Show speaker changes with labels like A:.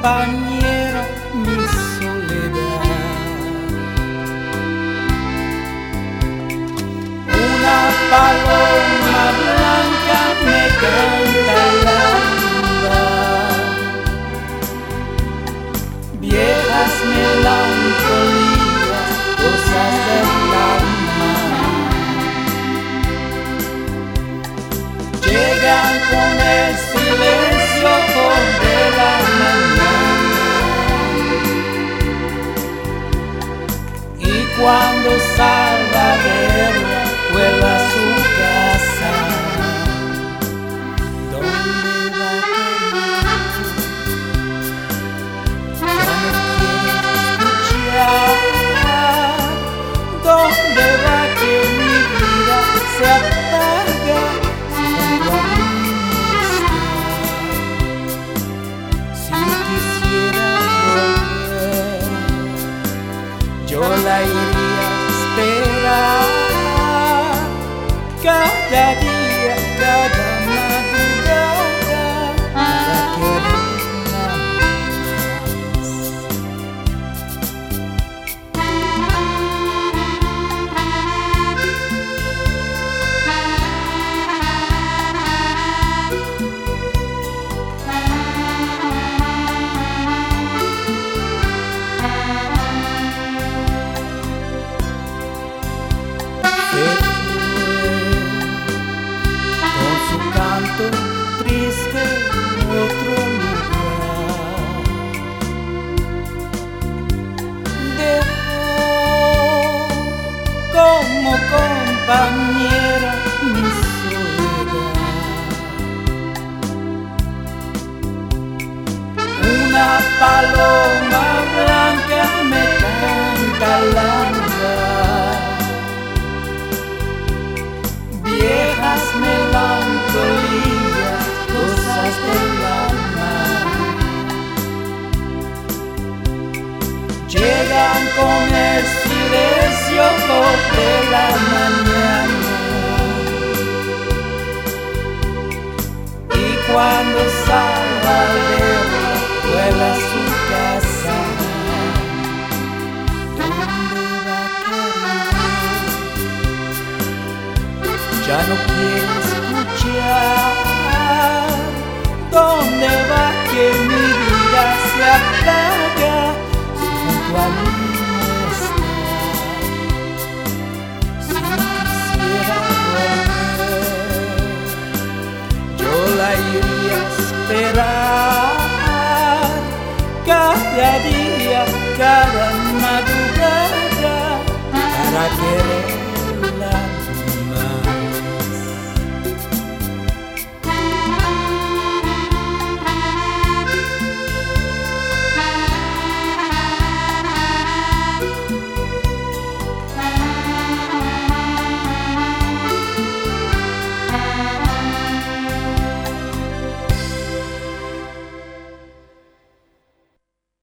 A: compañera mi soledad. Una paloma blanca me canta al alba, viejas melancolías, cosas del alma, llegan con el silencio de la mañana, y cuando salga a verla vuelve a su casa. ¿Dónde va querido? ¿Dónde va que mi vida se apaga si junto a mí está? Si quisiera volver, yo la iría a esperar cada día, cada madrugada, para quererla más. Con su canto triste en otro lugar, dejó como compañera mi soledad. Una paloma blanca me canta al alba, viejas melancolías, cosas del alma, llegan con el silencio de la mañana, y cuando salga a verla vuelve a su casa. ¿Dónde va querido? Ya no quiero escuchar. ¿Dónde va que mi vida se apaga si junto a mí no está? Si quisiera volver, yo la iría a esperar cada día, cada madrugada, para querer